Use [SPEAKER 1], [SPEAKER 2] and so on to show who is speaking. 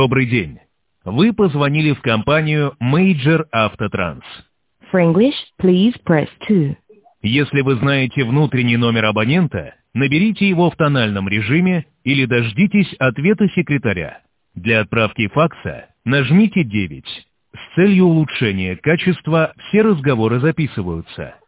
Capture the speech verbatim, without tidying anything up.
[SPEAKER 1] Добрый день. Вы позвонили в компанию Major Autotrans.
[SPEAKER 2] For English, please press two.
[SPEAKER 1] Если вы знаете внутренний номер абонента, наберите его в тональном режиме или дождитесь ответа секретаря. Для отправки факса нажмите девять. С целью улучшения качества все разговоры записываются.